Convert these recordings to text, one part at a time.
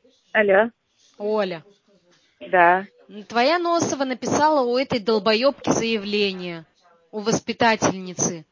Алло. Оля, Да. твоя Носова написала у этой долбоебки заявление, у воспитательницы,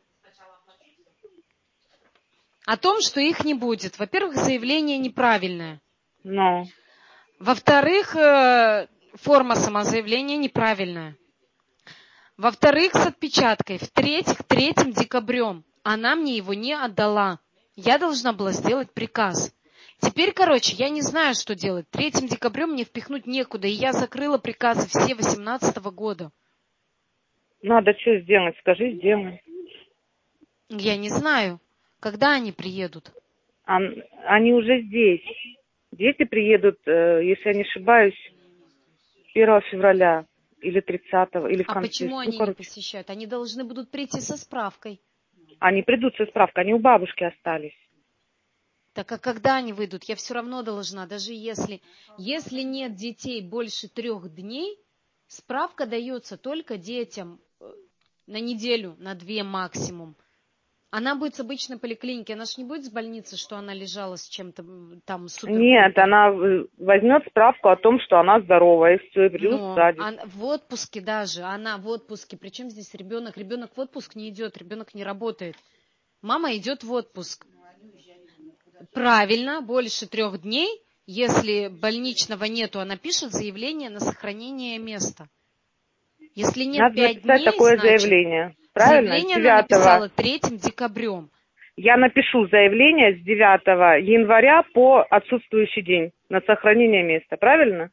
о том, что их не будет. Во-первых, заявление неправильное. Ну. Во-вторых, форма самозаявления неправильная. Во-вторых, с отпечаткой. В-третьих, 3 декабрем. Она мне его не отдала. Я должна была сделать приказ. Теперь, короче, я не знаю, что делать. 3 декабрем мне впихнуть некуда, и я закрыла приказы все 2018 года. Надо что сделать? Скажи, сделай. Я не знаю, когда они приедут. Они уже здесь. Дети приедут, если я не ошибаюсь, 1 февраля или 30-го, или в А конце. почему они не посещают? Они должны будут прийти со справкой. Они придут со справкой, они у бабушки остались. Так а когда они выйдут? Я все равно должна, даже если нет детей больше 3 дней, справка дается только детям на неделю, на 2 максимум. Она будет с обычной поликлиники, она же не будет с больницы, что она лежала с чем-то там супер. Нет, она возьмет справку о том, что она здоровая, и все, и придет в садик. В отпуске даже, она в отпуске. Причем здесь ребенок? Ребенок в отпуск не идет, ребенок не работает. Мама идет в отпуск. Правильно, больше 3 дней. Если больничного нету, она пишет заявление на сохранение места. Если нет Надо 5 написать дней, такое значит, заявление. Правильно? заявление С она 9. написала 3 декабрем. Я напишу заявление с 9 января по отсутствующий день на сохранение места. Правильно?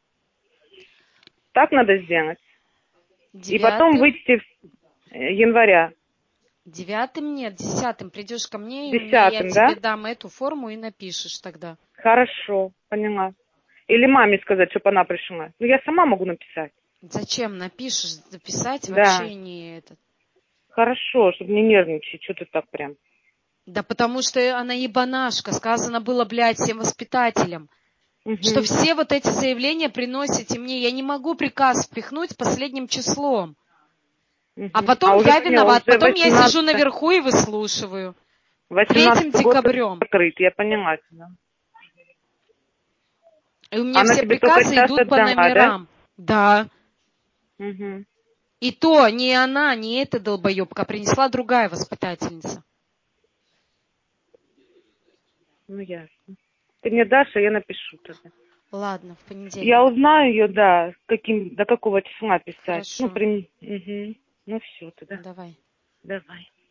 Так надо сделать. 9, И потом выйти в января. 9 нет, 10 придешь ко мне, и 10, я тебе да? дам эту форму и напишешь тогда. Хорошо, поняла. Или маме сказать, чтобы она пришла. Ну, я сама могу написать. Зачем? Напишешь, записать Да. вообще не этот. Хорошо, чтобы не нервничать. Что ты так прям? Да потому что она ебанашка. Сказано было, блядь, всем воспитателям. Угу. Что все вот эти заявления приносите мне. Я не могу приказ впихнуть последним числом. Угу. А потом я виноват. Уже Потом 18... я сижу наверху и выслушиваю. 18 3 год декабрем. закрыт, я поняла тебя. И у меня Она все тебе только приказы сейчас идут по отдала, номерам. Да. Угу. И то не она, не эта долбоебка, принесла другая воспитательница. Ну, ясно. Ты мне дашь, а я напишу тогда. Ладно, в понедельник. Я узнаю ее, да, до какого числа писать. Хорошо. Угу. Ну, все тогда. Давай. Давай.